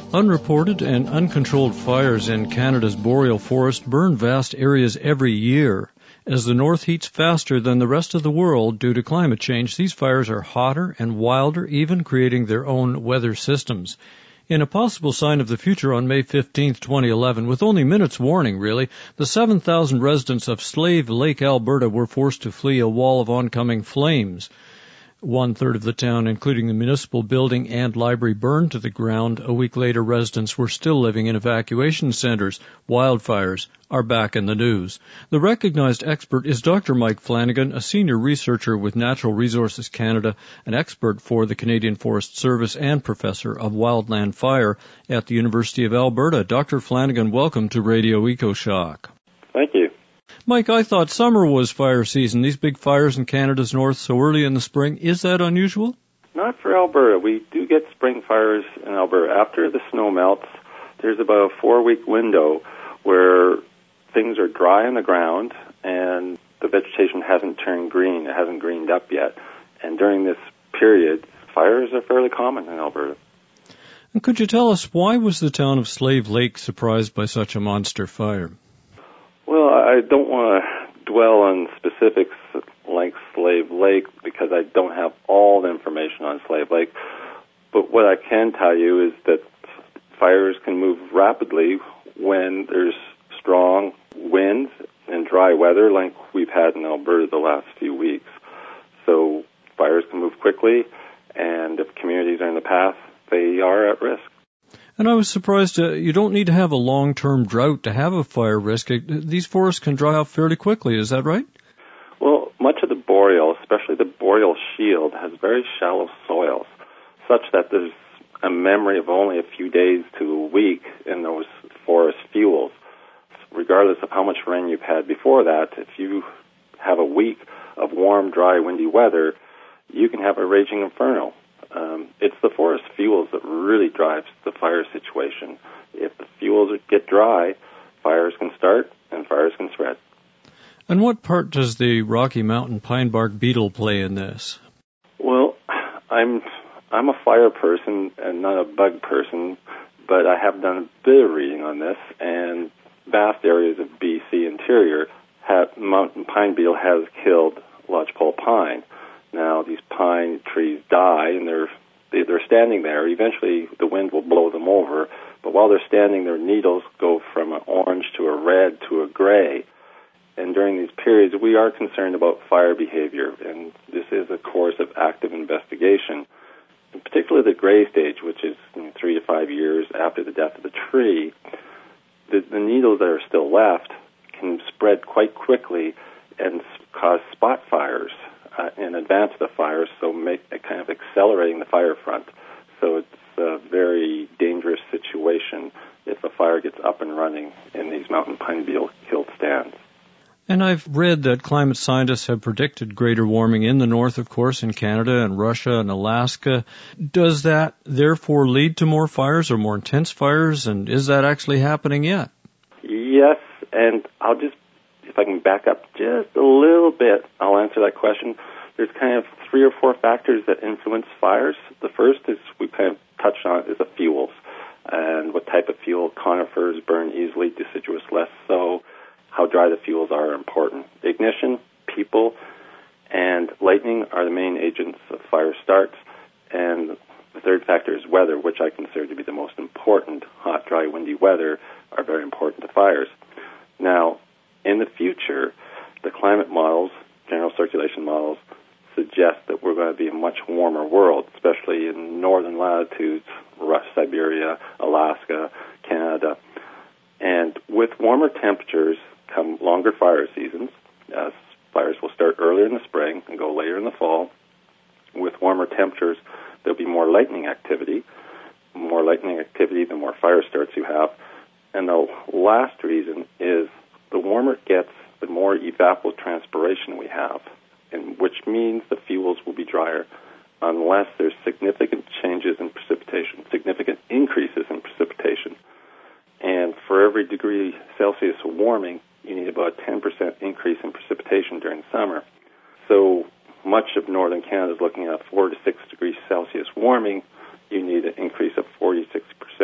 Unreported and uncontrolled fires in Canada's boreal forest burn vast areas every year. As the north heats faster than the rest of the world due to climate change, these fires are hotter and wilder, even creating their own weather systems. In a possible sign of the future on May 15, 2011, with only minutes warning, really, the 7,000 residents of Slave Lake, Alberta, were forced to flee a wall of oncoming flames. 1/3 of the town, including the municipal building and library, burned to the ground. A week later, residents were still living in evacuation centers. Wildfires are back in the news. The recognized expert is Dr. Mike Flanagan, a senior researcher with Natural Resources Canada, an expert for the Canadian Forest Service, and professor of wildland fire at the University of Alberta. Dr. Flanagan, welcome to Radio EcoShock. Thank you. Mike, I thought summer was fire season. These big fires in Canada's north so early in the spring, is that unusual? Not for Alberta. We do get spring fires in Alberta. After the snow melts, there's about a 4-week window where things are dry on the ground and the vegetation hasn't turned green. It hasn't greened up yet. And during this period, fires are fairly common in Alberta. And could you tell us, why was the town of Slave Lake surprised by such a monster fire? Well, I don't want to dwell on specifics like Slave Lake because I don't have all the information on Slave Lake. But what I can tell you is that fires can move rapidly when there's strong winds and dry weather like we've had in Alberta the last few weeks. So fires can move quickly, and if communities are in the path, they are at risk. And I was surprised you don't need to have a long-term drought to have a fire risk. These forests can dry out fairly quickly, is that right? Well, much of the boreal, especially the boreal shield, has very shallow soils, such that there's a memory of only a few days to a week in those forest fuels. Regardless of how much rain you've had before that, if you have a week of warm, dry, windy weather, you can have a raging inferno. It's the forest fuels that really drives the fire situation. If the fuels get dry, fires can start and fires can spread. And what part does the Rocky Mountain pine bark beetle play in this? Well, I'm a fire person and not a bug person, but I have done a bit of reading on this, and vast areas of BC interior, mountain pine beetle has killed lodgepole pine. Now, these pine trees die, and they're standing there. Eventually, the wind will blow them over. But while they're standing, their needles go from an orange to a red to a gray. And during these periods, we are concerned about fire behavior, and this is a course of active investigation. And particularly the gray stage, which is 3 to 5 years after the death of the tree, the needles that are still left can spread quite quickly and cause spot fires in advance of the fire, so make it kind of accelerating the fire front. So it's a very dangerous situation if a fire gets up and running in these mountain pine beetle killed stands. And I've read that climate scientists have predicted greater warming in the north, of course, in Canada and Russia and Alaska. Does that therefore lead to more fires or more intense fires, and is that actually happening yet? Yes, and I'll just, if I can back up just a little bit, I'll answer that question. There's kind of 3 or 4 factors that influence fires. The first is, we kind of touched on it, is the fuels. And what type of fuel? Conifers burn easily, deciduous less so. How dry the fuels are important. Ignition, people, and lightning are the main agents of fire starts. And the third factor is weather, which I consider to be the most important. Hot, dry, windy weather are very important to fires. Now, in the future, the climate models, general circulation models, suggest that we're going to be a much warmer world, especially in northern latitudes, Siberia, Alaska, Canada. And with warmer temperatures come longer fire seasons. Fires will start earlier in the spring and go later in the fall. With warmer temperatures, there'll be more lightning activity. More lightning activity, the more fire starts you have. And the last reason is the warmer it gets, the more evapotranspiration we have, and which means the fuels will be drier unless there's significant changes in precipitation, significant increases in precipitation. And for every degree Celsius of warming, you need about a 10% increase in precipitation during summer. So much of northern Canada is looking at 4 to 6 degrees Celsius warming. You need an increase of 46%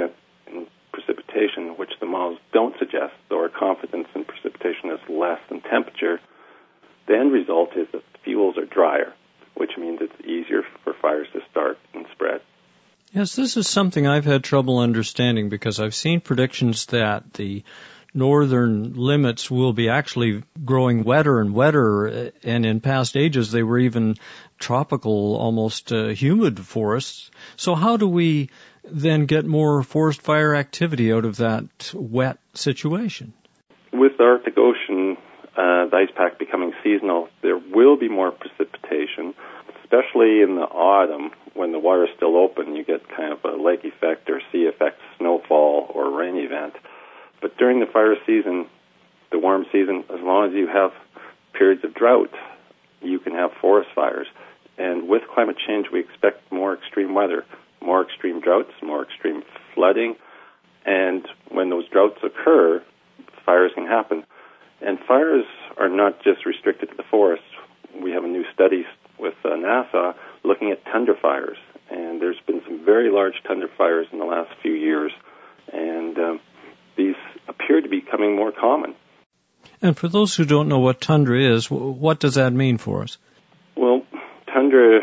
in precipitation, which the models don't suggest, though our confidence in precipitation is less than temperature, the end result is that fuels are drier, which means it's easier for fires to start and spread. Yes, this is something I've had trouble understanding because I've seen predictions that the northern limits will be actually growing wetter and wetter, and in past ages they were even tropical, almost humid forests. So how do we then get more forest fire activity out of that wet situation? With the Arctic Ocean, the ice pack becoming seasonal, there will be more precipitation, especially in the autumn when the water is still open. You get kind of a lake effect or sea effect, snowfall or rain event. But during the fire season, the warm season, as long as you have periods of drought, you can have forest fires. And with climate change, we expect more extreme weather, more extreme droughts, more extreme flooding. And when those droughts occur, fires can happen. And fires are not just restricted to the forests. We have a new study with NASA looking at tundra fires. And there's been some very large tundra fires in the last few years. And these appear to be becoming more common. And for those who don't know what tundra is, what does that mean for us? Well, tundra,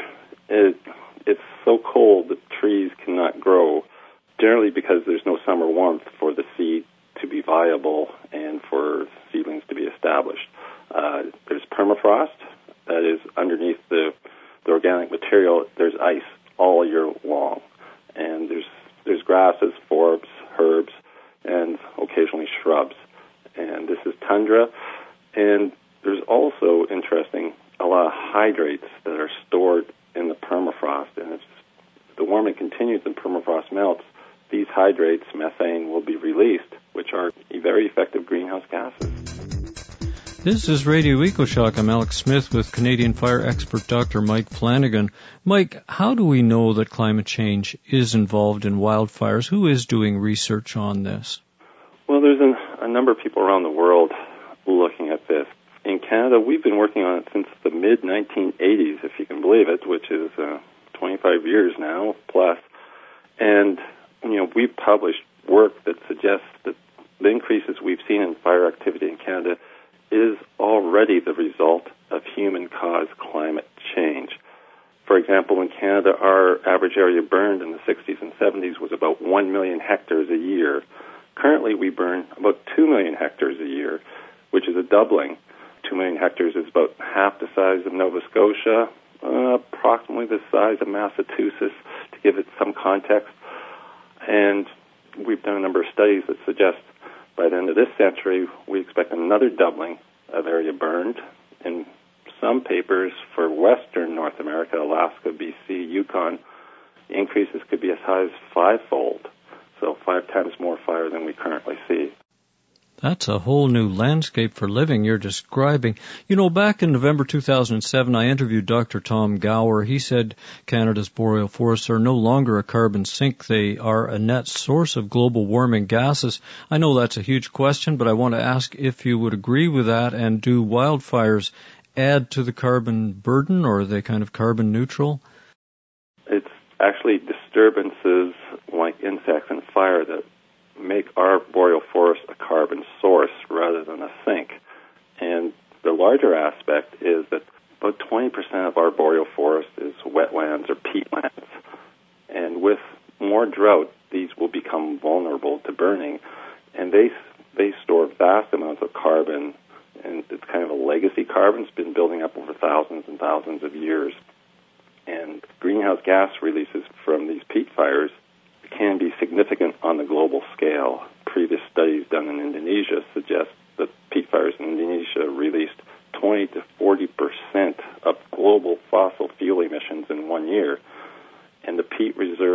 it's so cold that trees cannot grow, generally because there's no summer warmth for the seed to be viable and for seedlings to be established. There's permafrost, that is underneath the organic material. There's ice all year long. And there's grasses, forbs, herbs, and occasionally shrubs. And this is tundra. And there's also, interesting, a lot of hydrates that are stored in the permafrost. And as the warming continues and permafrost melts, these hydrates, methane, will be released, which are very effective greenhouse gases. This is Radio EcoShock. I'm Alex Smith with Canadian fire expert Dr. Mike Flanagan. Mike, how do we know that climate change is involved in wildfires? Who is doing research on this? Well, there's a number of people around the world looking at this. In Canada, we've been working on it since the mid-1980s, if you can believe it, which is 25 years now plus. And, we've published work that suggests that the increases we've seen in fire activity in Canada is already the result of human-caused climate change. For example, in Canada, our average area burned in the 60s and 70s was about 1 million hectares a year. Currently, we burn about 2 million hectares a year, which is a doubling. 2 million hectares is about half the size of Nova Scotia, approximately the size of Massachusetts, to give it some context. And we've done a number of studies that suggest by the end of this century, we expect another doubling of area burned. In some papers for western North America, Alaska, BC, Yukon, increases could be as high as 5-fold. So 5 times more fire than we currently see. That's a whole new landscape for living you're describing. Back in November 2007, I interviewed Dr. Tom Gower. He said Canada's boreal forests are no longer a carbon sink. They are a net source of global warming gases. I know that's a huge question, but I want to ask if you would agree with that, and do wildfires add to the carbon burden, or are they kind of carbon neutral? It's actually disturbances like insects and fire that make our boreal forest a carbon source rather than a sink. And the larger aspect is that about 20% of our boreal forest is wetlands or peatlands. And with more drought, these will become vulnerable to burning. And they store vast amounts of carbon, and it's kind of a legacy carbon. It's been building up over thousands and thousands of years. And greenhouse gas releases from these peat fires can be significant on the global scale. Previous studies done in Indonesia suggest that peat fires in Indonesia released 20 to 40% of global fossil fuel emissions in 1 year. And the peat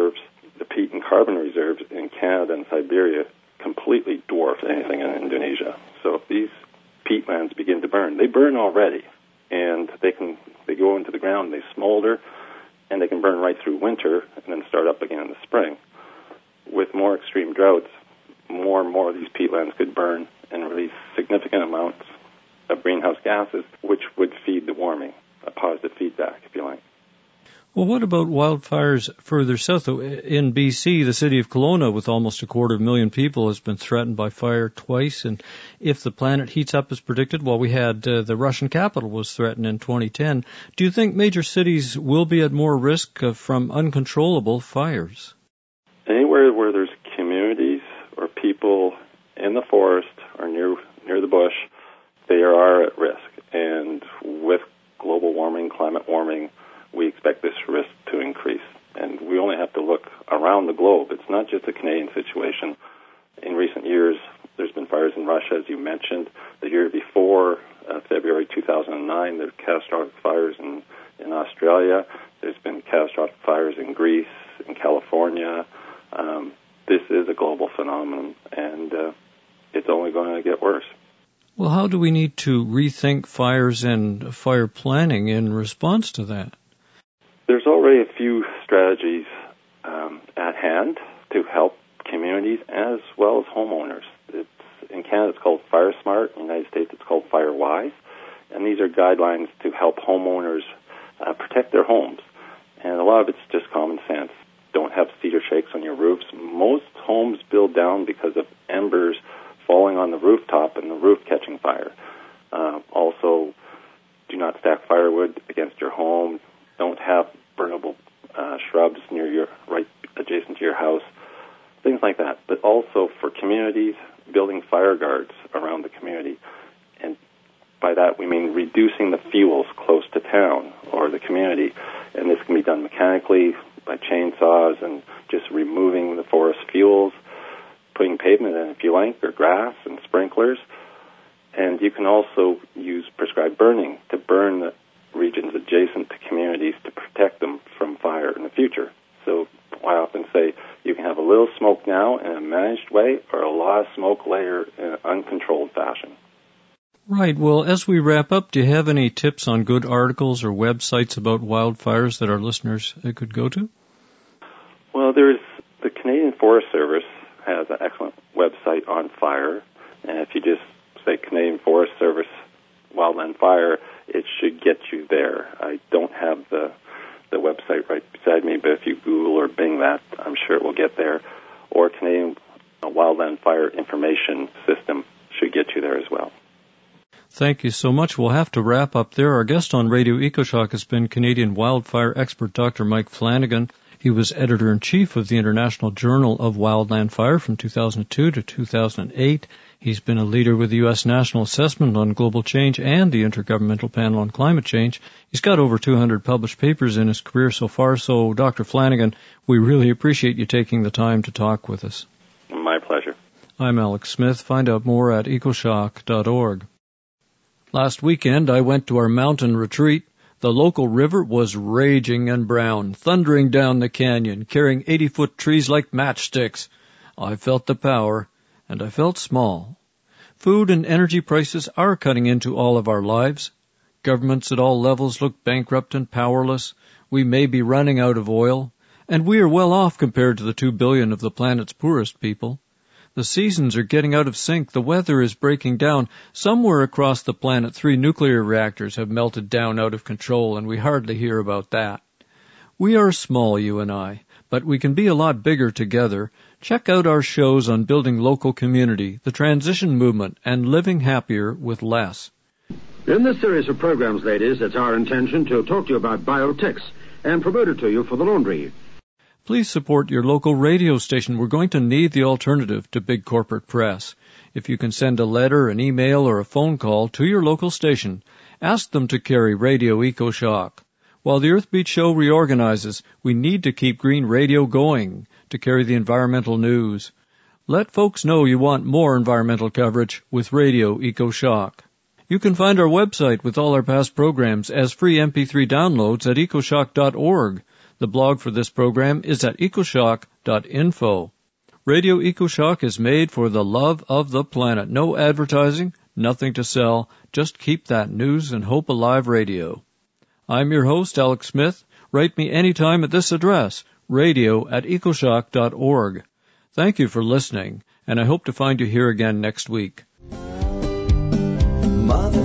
and carbon reserves in Canada and Siberia completely dwarf anything in Indonesia. So if these peatlands begin to burn, they burn already, and they go into the ground, they smolder, and they can burn right through winter and then start up again in the spring. With more extreme droughts, more and more of these peatlands could burn and release significant amounts of greenhouse gases, which would feed the warming, a positive feedback, if you like. Well, what about wildfires further south? In BC, the city of Kelowna, with almost 250,000 people, has been threatened by fire twice. And if the planet heats up as predicted, well, we had the Russian capital was threatened in 2010. Do you think major cities will be at more risk from uncontrollable fires? Anywhere where there's communities or people in the forest or near the bush, they are at risk. And with global warming, climate warming, we expect this risk to increase. And we only have to look around the globe. It's not just a Canadian situation. In recent years, there's been fires in Russia, as you mentioned. The year before, February 2009, there's catastrophic fires in Australia. There's been catastrophic fires in Greece, in California. This is a global phenomenon, and it's only going to get worse. Well, how do we need to rethink fires and fire planning in response to that? There's already a few strategies at hand to help communities as well as homeowners. In Canada, it's called Fire Smart. In the United States, it's called FireWise. And these are guidelines to help homeowners protect their homes. And a lot of it's just common sense. Don't have cedar shakes on your roofs. Most homes build down because of embers falling on the rooftop and the roof catching fire. Also, do not stack firewood against your home. Don't have burnable shrubs right adjacent to your house. Things like that. But also for communities, building fire guards around the community. And by that we mean reducing the fuels close to town or the community. And this can be done mechanically by chainsaws and just removing the forest fuels, putting pavement in if you like, or grass and sprinklers. And you can also use prescribed burning to burn the regions adjacent to communities to protect them from fire in the future. So I often say you can have a little smoke now in a managed way or a lot of smoke later in an uncontrolled fashion. Right. Well, as we wrap up, do you have any tips on good articles or websites about wildfires that our listeners could go to? Well, there's the Canadian Forest Service has an excellent website on fire. And if you just say Canadian Forest Service Wildland Fire, it should get you there. I don't have the website right beside me, but if you Google or Bing that, I'm sure it will get there. Or Canadian Wildland Fire Information System should get you there as well. Thank you so much. We'll have to wrap up there. Our guest on Radio EcoShock has been Canadian wildfire expert Dr. Mike Flanagan. He was editor-in-chief of the International Journal of Wildland Fire from 2002 to 2008. He's been a leader with the U.S. National Assessment on Global Change and the Intergovernmental Panel on Climate Change. He's got over 200 published papers in his career so far. So, Dr. Flanagan, we really appreciate you taking the time to talk with us. My pleasure. I'm Alex Smith. Find out more at ecoshock.org. Last weekend, I went to our mountain retreat. The local river was raging and brown, thundering down the canyon, carrying 80-foot trees like matchsticks. I felt the power, and I felt small. Food and energy prices are cutting into all of our lives. Governments at all levels look bankrupt and powerless. We may be running out of oil, and we are well off compared to the 2 billion of the planet's poorest people. The seasons are getting out of sync. The weather is breaking down. Somewhere across the planet, 3 nuclear reactors have melted down out of control, and we hardly hear about that. We are small, you and I, but we can be a lot bigger together. Check out our shows on building local community, the transition movement, and living happier with less. In this series of programs, ladies, it's our intention to talk to you about Biotex and promote it to you for the laundry. Please support your local radio station. We're going to need the alternative to big corporate press. If you can send a letter, an email, or a phone call to your local station, ask them to carry Radio EcoShock. While the Earthbeat Show reorganizes, we need to keep Green Radio going to carry the environmental news. Let folks know you want more environmental coverage with Radio EcoShock. You can find our website with all our past programs as free MP3 downloads at ecoshock.org. The blog for this program is at ecoshock.info. Radio EcoShock is made for the love of the planet. No advertising, nothing to sell. Just keep that news and hope alive radio. I'm your host, Alex Smith. Write me anytime at this address, radio@ecoshock.org. Thank you for listening, and I hope to find you here again next week. Mother